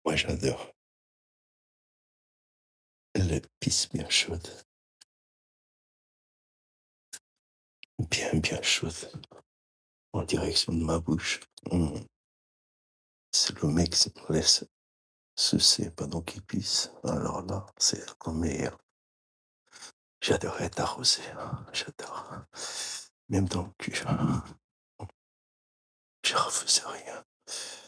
Moi, j'adore les pisse bien chaude, bien, bien chaude, en direction de ma bouche. C'est le mec qui me laisse sucer pendant qu'il pisse. Alors là, c'est le meilleur. J'adore être arrosé, j'adore. Même dans le cul. Je refuse rien.